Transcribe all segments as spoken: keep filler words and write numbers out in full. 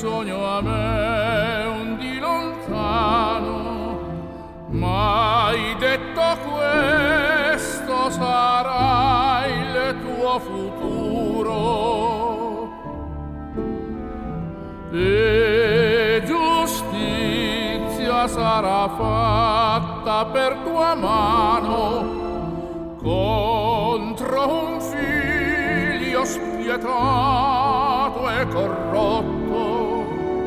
sogno a me un di lontano, mai detto questo sarà il tuo futuro, e giustizia sarà fatta per tua mano contro un figlio spietato e corrotto.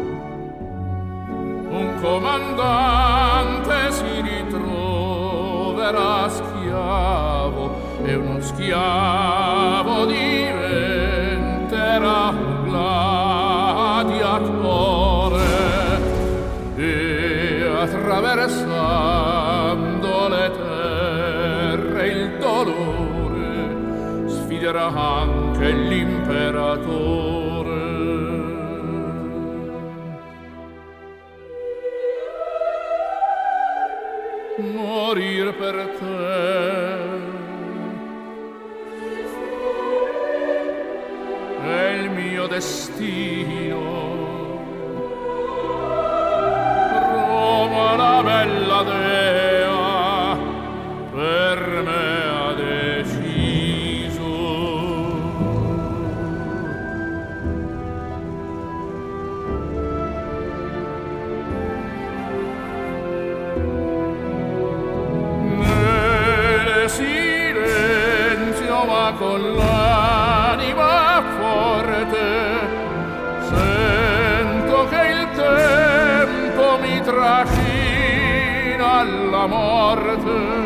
Un comandante si ritroverà schiavo e uno schiavo diventerà un gladiatore, e attraversando le terre il dolore sfiderà anche l'imperatore. Morir per te è il mio destino. Roma, la bella dea, per me ha deciso. Nel silenzio ma con l'anima forte sento che il tempo mi trascina alla morte.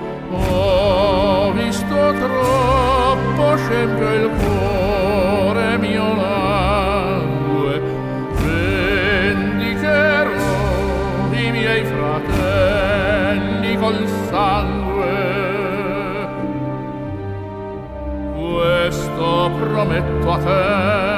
Ho visto troppo scempio il cuore mio langue, vendicherò i miei fratelli col sangue. Questo prometto a te.